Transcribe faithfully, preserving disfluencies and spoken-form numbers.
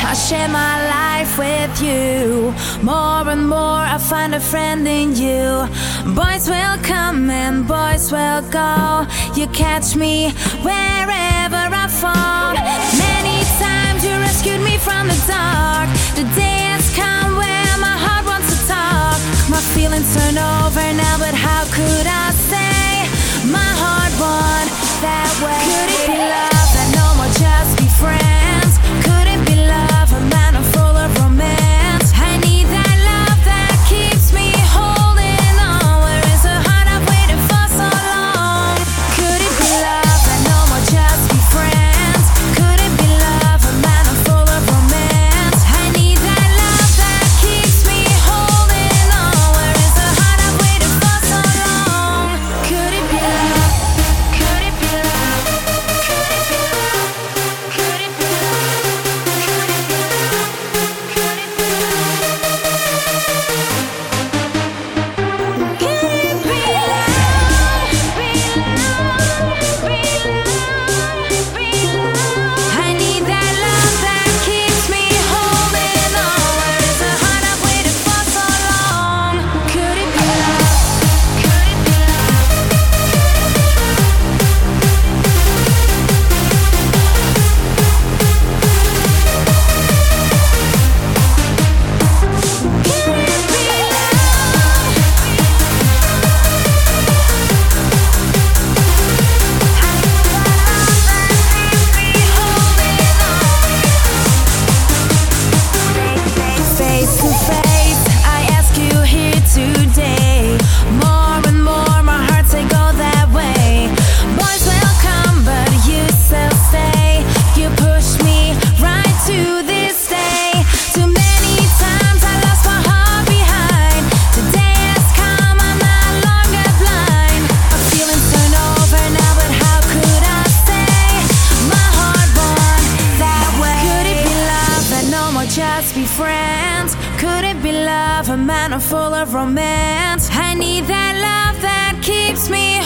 I share my life with you. More and more I find a friend in you. Boys will come and boys will go. You catch me wherever I fall. Many times you rescued me from the dark. The day has come where my heart wants to talk. My feelings turn over now, but how could I say my heart won that way? Could it be love that no more just be friends? Could it be love, a man I'm full of romance? I need that love that keeps me holding on. Where is the heart I've waited for so long? Could it be love that no more just be friends? Could it be love, a man I'm full of romance? I need that love that keeps me holding on. Where is the heart I've waited for so long? Could it be love? Could it be love? Could it be love? Could it be love? Could it be love? Could it be love? Be love, be love, be love. I need that love that keeps me holding on. Where is the heart I've waited for so long? Could it be love? Could it be face to face? I ask you here today. More and more my heart say go that way. Boys will come, but you still stay. You push me right to this day. Too many times I lost my heart behind. Today has come, I'm no longer blind. My feelings turn over now, but how could I say my heart won that way? Could it be love that no more just be friends? Could it be love, a man I'm full of romance? I need that love that keeps me